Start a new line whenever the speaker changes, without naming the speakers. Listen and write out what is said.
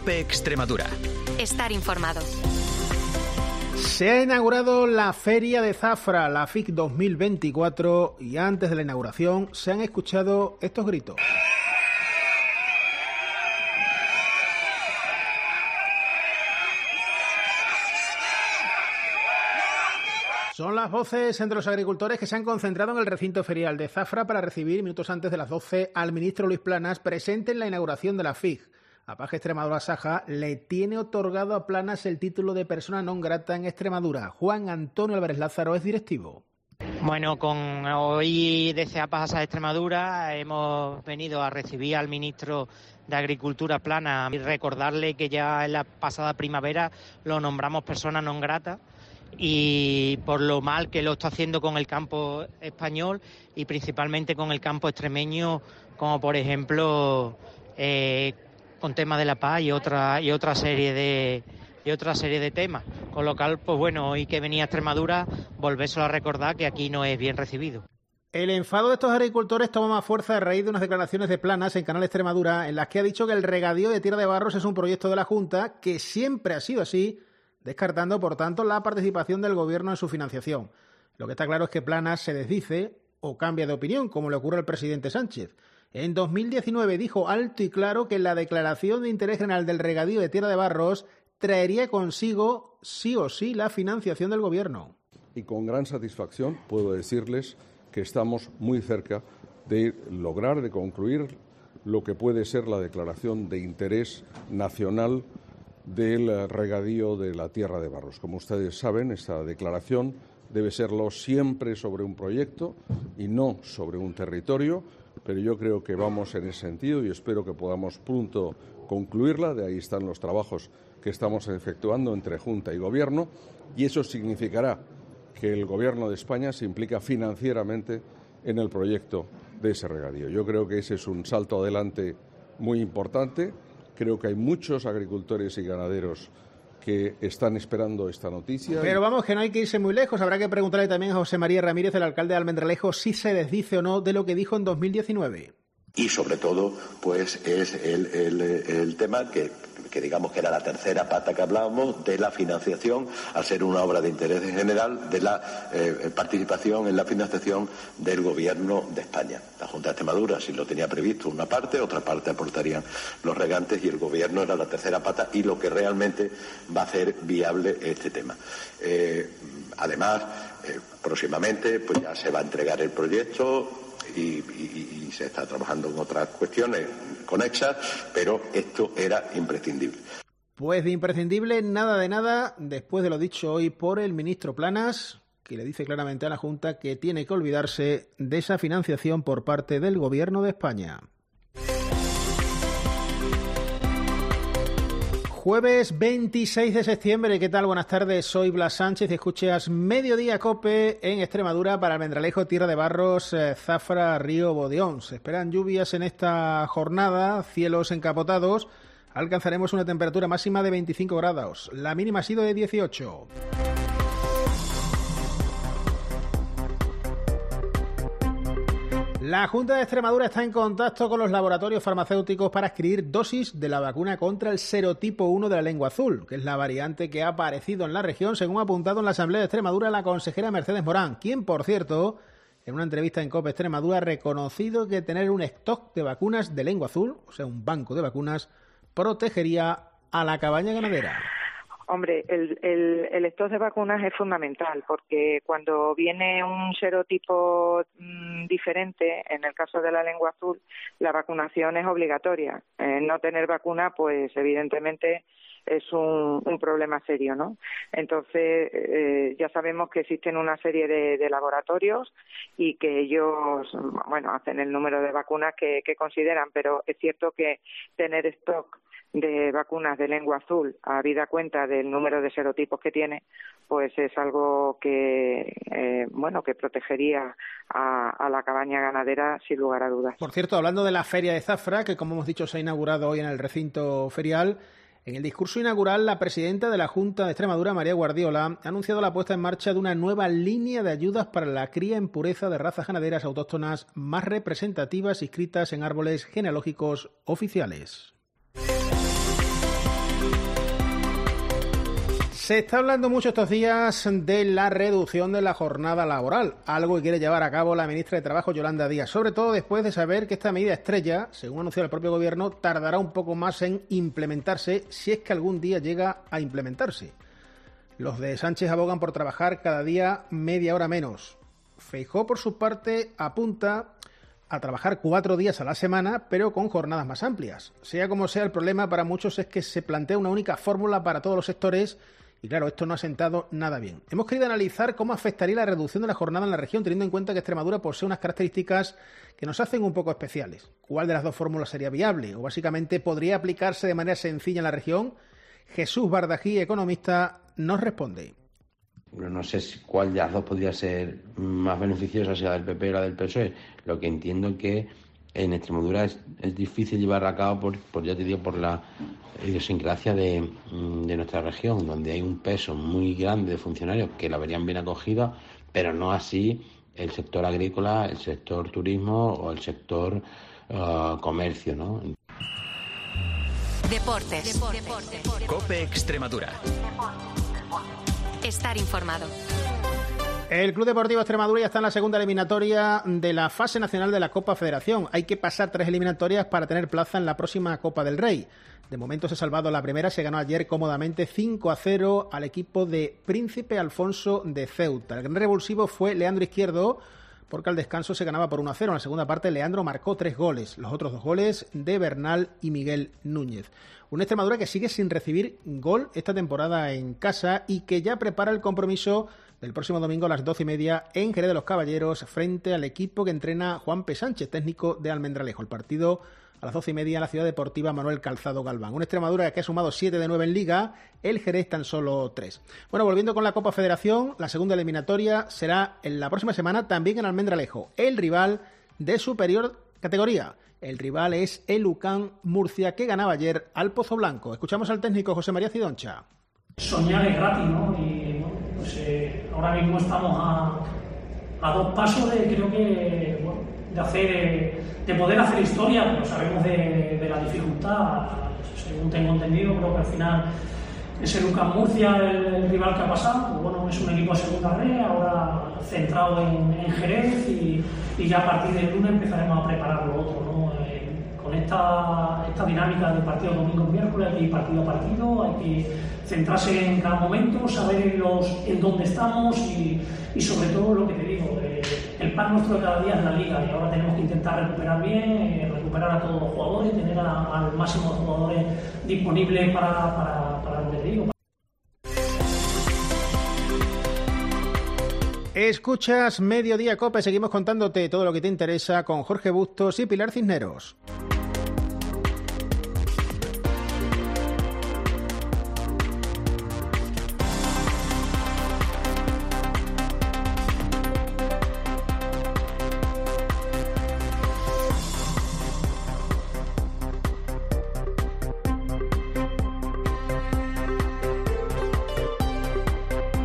COPE Extremadura.
Estar informado.
Se ha inaugurado la Feria de Zafra, la FIC 2024, y antes de la inauguración se han escuchado estos gritos. Son las voces entre los agricultores que se han concentrado en el recinto ferial de Zafra para recibir minutos antes de las 12 al ministro Luis Planas, presente en la inauguración de la FIC. A Paje Extremadura Saja le tiene otorgado a Planas el título de persona non grata en Extremadura. Juan Antonio Álvarez Lázaro es directivo.
Bueno, con hoy desde APAS a Extremadura hemos venido a recibir al ministro de Agricultura Planas y recordarle que ya en la pasada primavera lo nombramos persona non grata y por lo mal que lo está haciendo con el campo español y principalmente con el campo extremeño, como por ejemplo con temas de la paz y otra serie de temas. Con lo cual, pues bueno, hoy que venía a Extremadura, volvérselo a recordar que aquí no es bien recibido.
El enfado de estos agricultores toma más fuerza a raíz de unas declaraciones de Planas en Canal Extremadura, en las que ha dicho que el regadío de Tierra de Barros es un proyecto de la Junta, que siempre ha sido así, descartando, por tanto, la participación del Gobierno en su financiación. Lo que está claro es que Planas se desdice o cambia de opinión, como le ocurre al presidente Sánchez. En 2019 dijo alto y claro que la declaración de interés general del regadío de Tierra de Barros traería consigo, sí o sí, la financiación del Gobierno.
Y con gran satisfacción puedo decirles que estamos muy cerca de lograr, de concluir lo que puede ser la declaración de interés nacional del regadío de la Tierra de Barros. Como ustedes saben, esta declaración debe serlo siempre sobre un proyecto y no sobre un territorio, pero yo creo que vamos en ese sentido y espero que podamos pronto concluirla. De ahí están los trabajos que estamos efectuando entre Junta y Gobierno, y eso significará que el Gobierno de España se implica financieramente en el proyecto de ese regadío. Yo creo que ese es un salto adelante muy importante. Creo que hay muchos agricultores y ganaderos que están esperando esta noticia.
Pero vamos, que no hay que irse muy lejos. Habrá que preguntarle también a José María Ramírez, el alcalde de Almendralejo, si se desdice o no de lo que dijo en 2019.
Y sobre todo, pues es el tema que digamos que era la tercera pata que hablábamos de la financiación, al ser una obra de interés general, de la participación en la financiación del Gobierno de España. La Junta de Extremadura sí lo tenía previsto una parte, otra parte aportarían los regantes y el Gobierno era la tercera pata y lo que realmente va a hacer viable este tema. Además, próximamente pues ya se va a entregar el proyecto y se está trabajando en otras cuestiones conexas, pero esto era imprescindible.
Pues de imprescindible, nada de nada, después de lo dicho hoy por el ministro Planas, que le dice claramente a la Junta que tiene que olvidarse de esa financiación por parte del Gobierno de España. Jueves 26 de septiembre, ¿qué tal? Buenas tardes, soy Blas Sánchez y escuchas Mediodía COPE en Extremadura para Almendralejo, Tierra de Barros, Zafra, Río Bodeón. Se esperan lluvias en esta jornada, cielos encapotados, alcanzaremos una temperatura máxima de 25 grados, la mínima ha sido de 18. La Junta de Extremadura está en contacto con los laboratorios farmacéuticos para adquirir dosis de la vacuna contra el serotipo 1 de la lengua azul, que es la variante que ha aparecido en la región, según ha apuntado en la Asamblea de Extremadura la consejera Mercedes Morán, quien, por cierto, en una entrevista en COPE Extremadura ha reconocido que tener un stock de vacunas de lengua azul, o sea, un banco de vacunas, protegería a la cabaña ganadera.
Hombre, el stock de vacunas es fundamental porque cuando viene un serotipo diferente, en el caso de la lengua azul, la vacunación es obligatoria. No tener vacuna, pues evidentemente es un problema serio, ¿no? Entonces, ya sabemos que existen una serie de laboratorios y que ellos, bueno, hacen el número de vacunas que consideran, pero es cierto que tener stock de vacunas de lengua azul, habida cuenta del número de serotipos que tiene, pues es algo que, que protegería a la cabaña ganadera sin lugar a dudas.
Por cierto, hablando de la Feria de Zafra, que como hemos dicho se ha inaugurado hoy en el recinto ferial, en el discurso inaugural la presidenta de la Junta de Extremadura, María Guardiola, ha anunciado la puesta en marcha de una nueva línea de ayudas para la cría en pureza de razas ganaderas autóctonas más representativas inscritas en árboles genealógicos oficiales. Se está hablando mucho estos días de la reducción de la jornada laboral, algo que quiere llevar a cabo la ministra de Trabajo, Yolanda Díaz, sobre todo después de saber que esta medida estrella, según anunció el propio gobierno, tardará un poco más en implementarse, si es que algún día llega a implementarse. Los de Sánchez abogan por trabajar cada día media hora menos. Feijóo, por su parte, apunta a trabajar 4 días a la semana, pero con jornadas más amplias. Sea como sea, el problema para muchos es que se plantea una única fórmula para todos los sectores. Y claro, esto no ha sentado nada bien. Hemos querido analizar cómo afectaría la reducción de la jornada en la región, teniendo en cuenta que Extremadura posee unas características que nos hacen un poco especiales. ¿Cuál de las dos fórmulas sería viable? O básicamente, ¿podría aplicarse de manera sencilla en la región? Jesús Bardají, economista, nos responde.
No sé cuál de las dos podría ser más beneficiosa, si la del PP o la del PSOE. Lo que entiendo es que en Extremadura es difícil llevar a cabo por ya te digo, por la idiosincrasia de nuestra región, donde hay un peso muy grande de funcionarios que la verían bien acogida, pero no así el sector agrícola, el sector turismo o el sector comercio, ¿no?
Deportes.
COPE Extremadura.
Estar informado.
El Club Deportivo Extremadura ya está en la segunda eliminatoria de la fase nacional de la Copa Federación. Hay que pasar 3 eliminatorias para tener plaza en la próxima Copa del Rey. De momento se ha salvado la primera, se ganó ayer cómodamente 5-0 al equipo de Príncipe Alfonso de Ceuta. El gran revulsivo fue Leandro Izquierdo, porque al descanso se ganaba por 1-0. En la segunda parte, Leandro marcó 3 goles. Los otros 2 goles de Bernal y Miguel Núñez. Una Extremadura que sigue sin recibir gol esta temporada en casa y que ya prepara el compromiso del próximo domingo a las 12:30 en Jerez de los Caballeros frente al equipo que entrena Juan P. Sánchez, técnico de Almendralejo. El partido a las 12:30 en la Ciudad Deportiva Manuel Calzado Galván. Una Extremadura que ha sumado 7 de 9 en Liga, el Jerez tan solo 3. Bueno, volviendo con la Copa Federación, la segunda eliminatoria será en la próxima semana también en Almendralejo. El rival de superior categoría. El rival es el UCAM Murcia, que ganaba ayer al Pozo Blanco. Escuchamos al técnico José María Cidoncha.
Soñar es gratis, ¿no? Y bueno, pues ahora mismo estamos a 2 pasos de, creo que, bueno, de poder hacer historia, pero sabemos de la dificultad. Según tengo entendido, creo que al final es el UCAM Murcia el rival que ha pasado. Pues bueno, es un equipo de segunda red, ahora centrado en Jerez y ya a partir del lunes empezaremos a preparar lo otro, ¿no? Con esta dinámica de partido domingo y miércoles, hay que ir partido a partido, hay que centrarse en cada momento, saber en dónde estamos y sobre todo lo que te digo, el pan nuestro de cada día es la liga y ahora tenemos que intentar recuperar bien, recuperar a todos los jugadores, tener al máximo de jugadores disponibles para lo que te digo.
Escuchas Mediodía Cope, seguimos contándote todo lo que te interesa con Jorge Bustos y Pilar Cisneros.